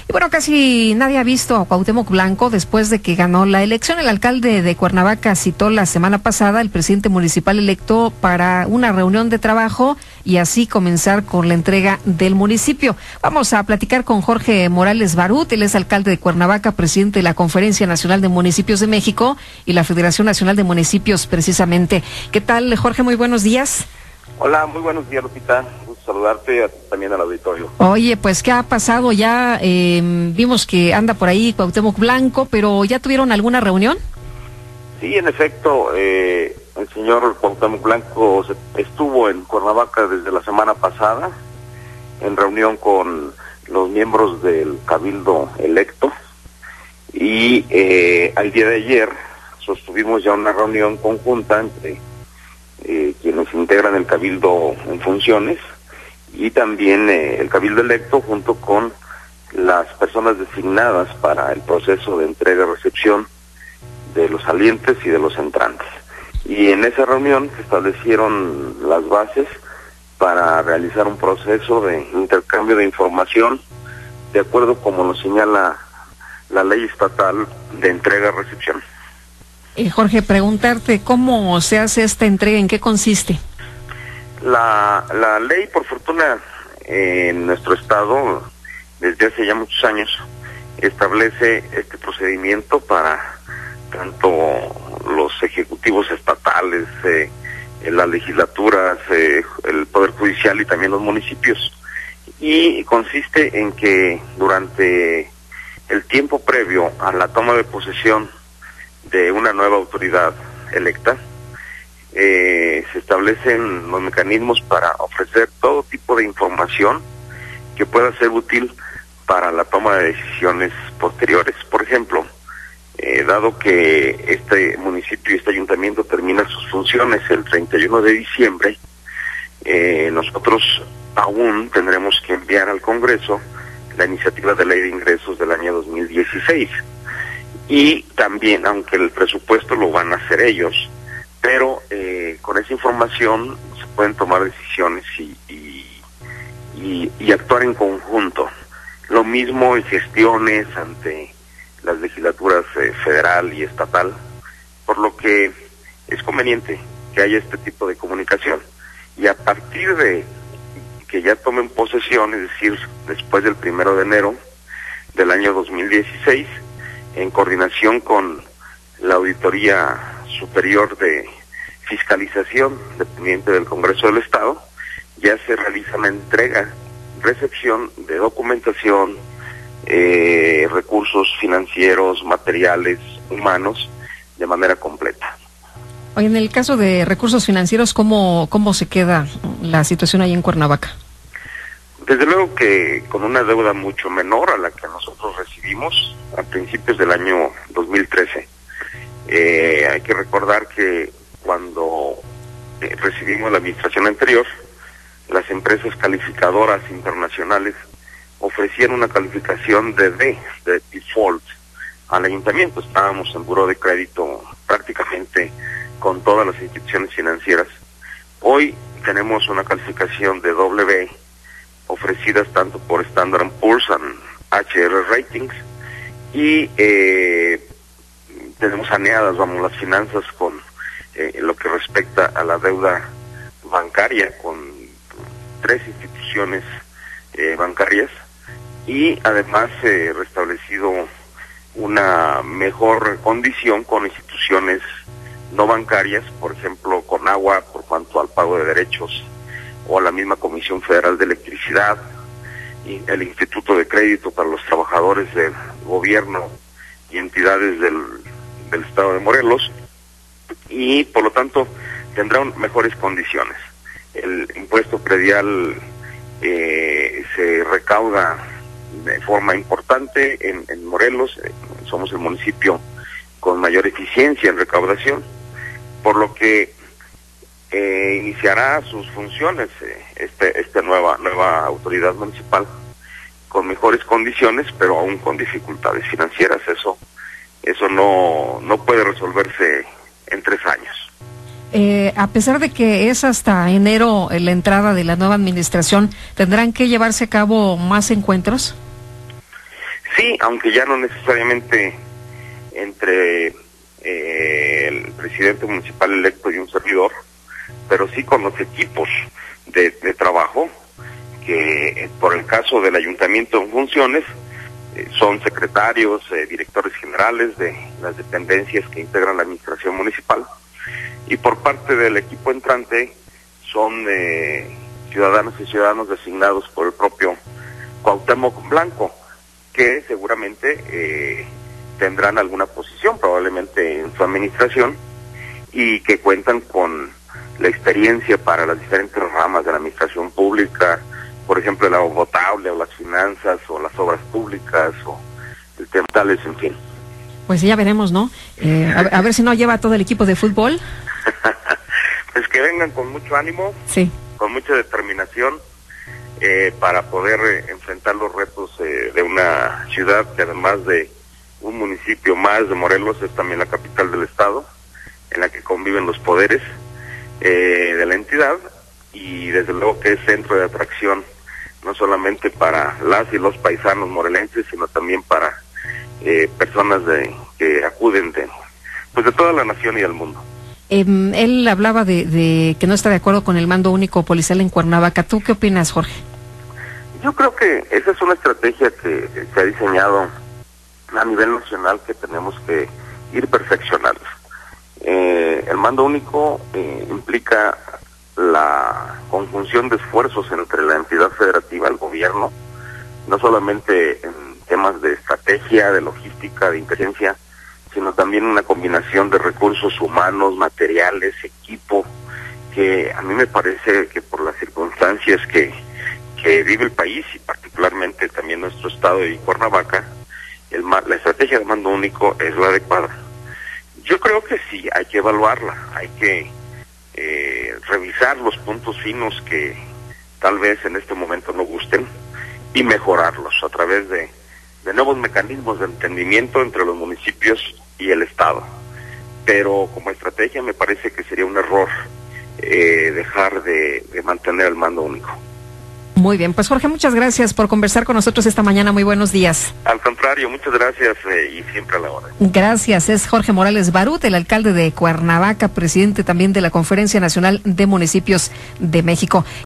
Y bueno, casi nadie ha visto a Cuauhtémoc Blanco después de que ganó la elección. El alcalde de Cuernavaca citó la semana pasada al presidente municipal electo para una reunión de trabajo y así comenzar con la entrega del municipio. Vamos a platicar con Jorge Morales Barut, él es alcalde de Cuernavaca, presidente de la Conferencia Nacional de Municipios de México y la Federación Nacional de Municipios precisamente. ¿Qué tal, Jorge? Muy buenos días. Hola, muy buenos días, Lupita. Gusto saludarte, también al auditorio. Oye, pues, ¿qué ha pasado? Ya vimos que anda por ahí Cuauhtémoc Blanco, pero ¿ya tuvieron alguna reunión? Sí, en efecto, el señor Cuauhtémoc Blanco estuvo en Cuernavaca desde la semana pasada, en reunión con los miembros del Cabildo electo, y al día de ayer sostuvimos ya una reunión conjunta entre quienes integran el Cabildo en funciones y también el Cabildo electo junto con las personas designadas para el proceso de entrega y recepción de los salientes y de los entrantes. Y en esa reunión se establecieron las bases para realizar un proceso de intercambio de información de acuerdo como lo señala la ley estatal de entrega y recepción. Jorge, preguntarte cómo se hace esta entrega, ¿en qué consiste? La ley, por fortuna, en nuestro estado, desde hace ya muchos años, establece este procedimiento para tanto los ejecutivos estatales, las legislaturas, el Poder Judicial y también los municipios. Y consiste en que durante el tiempo previo a la toma de posesión de una nueva autoridad electa, se establecen los mecanismos para ofrecer todo tipo de información que pueda ser útil para la toma de decisiones posteriores. Por ejemplo, dado que este municipio y este ayuntamiento terminan sus funciones el 31 de diciembre, nosotros aún tendremos que enviar al Congreso la iniciativa de ley de ingresos del año 2016. Y también, aunque el presupuesto lo van a hacer ellos, pero con esa información se pueden tomar decisiones y actuar en conjunto. Lo mismo en gestiones ante las legislaturas federal y estatal, por lo que es conveniente que haya este tipo de comunicación. Y a partir de que ya tomen posesión, es decir, después del 1 de enero del año 2016, en coordinación con la Auditoría Superior de Fiscalización, dependiente del Congreso del Estado, ya se realiza la entrega, recepción de documentación, recursos financieros, materiales, humanos, de manera completa. Oye, en el caso de recursos financieros, ¿cómo se queda la situación ahí en Cuernavaca? Desde luego que con una deuda mucho menor a la que nosotros recibimos a principios del año 2013. Hay que recordar que cuando recibimos la administración anterior, las empresas calificadoras internacionales ofrecían una calificación de D, de default, al ayuntamiento. Estábamos en buró de crédito prácticamente con todas las instituciones financieras. Hoy tenemos una calificación de W, ofrecidas tanto por Standard & Poor's y HR Ratings, y tenemos saneadas, las finanzas con lo que respecta a la deuda bancaria con 3 instituciones bancarias, y además restablecido una mejor condición con instituciones no bancarias, por ejemplo con agua por cuanto al pago de derechos, o la misma Comisión Federal de Electricidad, y el Instituto de Crédito para los Trabajadores del Gobierno y entidades del Estado de Morelos, y por lo tanto tendrán mejores condiciones. El impuesto predial se recauda de forma importante en Morelos. Somos el municipio con mayor eficiencia en recaudación, por lo que iniciará sus funciones esta nueva autoridad municipal con mejores condiciones, pero aún con dificultades financieras. Eso no puede resolverse en 3 años. A pesar de que es hasta enero la entrada de la nueva administración, ¿tendrán que llevarse a cabo más encuentros? Sí, aunque ya no necesariamente entre el presidente municipal electo y un servidor, pero sí con los equipos de trabajo, que por el caso del ayuntamiento en funciones, son secretarios, directores generales de las dependencias que integran la administración municipal, y por parte del equipo entrante son ciudadanos y ciudadanos designados por el propio Cuauhtémoc Blanco, que seguramente tendrán alguna posición probablemente en su administración y que cuentan con la experiencia para las diferentes ramas de la administración pública, por ejemplo el agua potable o las finanzas o las obras públicas o el tema tales, en fin. Pues ya veremos, ¿no? A ver si no lleva todo el equipo de fútbol. Pues que vengan con mucho ánimo, sí, con mucha determinación, para poder enfrentar los retos de una ciudad que, además de un municipio más de Morelos, es también la capital del estado, en la que conviven los poderes de la entidad, y desde luego que es centro de atracción no solamente para las y los paisanos morelenses, sino también para personas que acuden de toda la nación y del mundo. Él hablaba de que no está de acuerdo con el mando único policial en Cuernavaca. ¿Tú qué opinas, Jorge? Yo creo que esa es una estrategia que se ha diseñado a nivel nacional, que tenemos que ir perfeccionando. El mando único implica la conjunción de esfuerzos entre la entidad federativa, el gobierno, no solamente en temas de estrategia, de logística, de inteligencia, sino también una combinación de recursos humanos, materiales, equipo, que a mí me parece que por las circunstancias que vive el país, y particularmente también nuestro estado y Cuernavaca, la estrategia de mando único es la adecuada. Yo creo que sí, hay que evaluarla, hay que revisar los puntos finos que tal vez en este momento no gusten y mejorarlos a través de nuevos mecanismos de entendimiento entre los municipios y el estado. Pero como estrategia me parece que sería un error dejar de mantener el mando único. Muy bien, pues Jorge, muchas gracias por conversar con nosotros esta mañana. Muy buenos días. Al contrario, muchas gracias y siempre a la hora. Gracias. Es Jorge Morales Barut, el alcalde de Cuernavaca, presidente también de la Conferencia Nacional de Municipios de México.